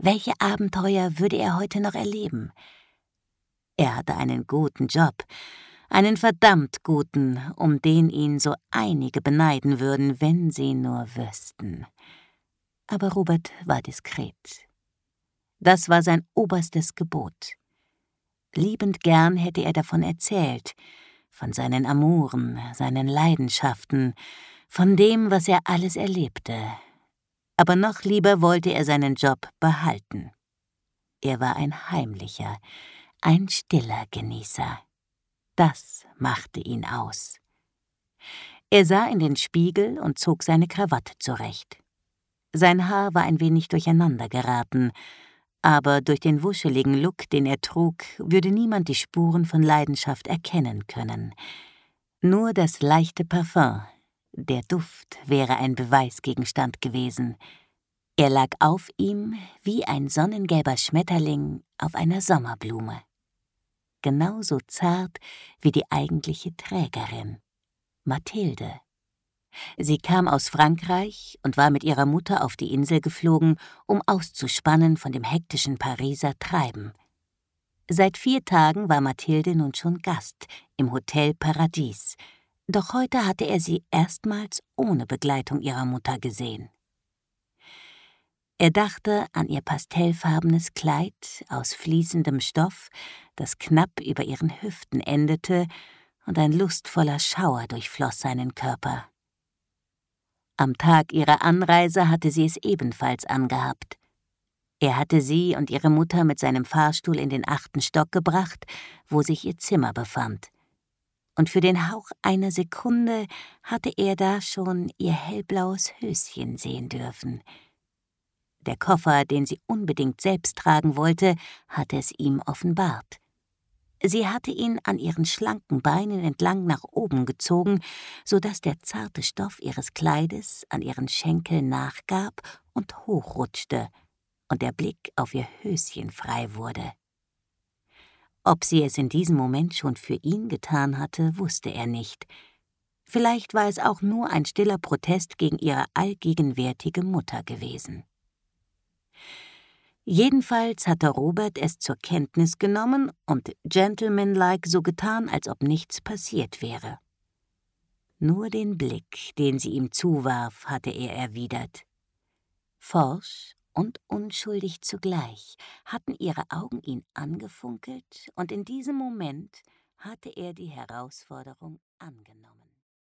Welche Abenteuer würde er heute noch erleben? Er hatte einen guten Job, einen verdammt guten, um den ihn so einige beneiden würden, wenn sie nur wüssten. Aber Robert war diskret. Das war sein oberstes Gebot. Liebend gern hätte er davon erzählt, von seinen Amoren, seinen Leidenschaften, von dem, was er alles erlebte. Aber noch lieber wollte er seinen Job behalten. Er war ein heimlicher, ein stiller Genießer. Das machte ihn aus. Er sah in den Spiegel und zog seine Krawatte zurecht. Sein Haar war ein wenig durcheinander geraten, aber durch den wuscheligen Look, den er trug, würde niemand die Spuren von Leidenschaft erkennen können. Nur das leichte Parfum, der Duft, wäre ein Beweisgegenstand gewesen. Er lag auf ihm wie ein sonnengelber Schmetterling auf einer Sommerblume. Genauso zart wie die eigentliche Trägerin, Mathilde. Sie kam aus Frankreich und war mit ihrer Mutter auf die Insel geflogen, um auszuspannen von dem hektischen Pariser Treiben. Seit 4 Tagen war Mathilde nun schon Gast im Hotel Paradies, doch heute hatte er sie erstmals ohne Begleitung ihrer Mutter gesehen. Er dachte an ihr pastellfarbenes Kleid aus fließendem Stoff, das knapp über ihren Hüften endete, und ein lustvoller Schauer durchfloss seinen Körper. Am Tag ihrer Anreise hatte sie es ebenfalls angehabt. Er hatte sie und ihre Mutter mit seinem Fahrstuhl in den 8. Stock gebracht, wo sich ihr Zimmer befand. Und für den Hauch einer Sekunde hatte er da schon ihr hellblaues Höschen sehen dürfen. Der Koffer, den sie unbedingt selbst tragen wollte, hatte es ihm offenbart. Sie hatte ihn an ihren schlanken Beinen entlang nach oben gezogen, so dass der zarte Stoff ihres Kleides an ihren Schenkeln nachgab und hochrutschte und der Blick auf ihr Höschen frei wurde. Ob sie es in diesem Moment schon für ihn getan hatte, wusste er nicht. Vielleicht war es auch nur ein stiller Protest gegen ihre allgegenwärtige Mutter gewesen. Jedenfalls hatte Robert es zur Kenntnis genommen und gentlemanlike so getan, als ob nichts passiert wäre. Nur den Blick, den sie ihm zuwarf, hatte er erwidert. Forsch und unschuldig zugleich hatten ihre Augen ihn angefunkelt, und in diesem Moment hatte er die Herausforderung angenommen.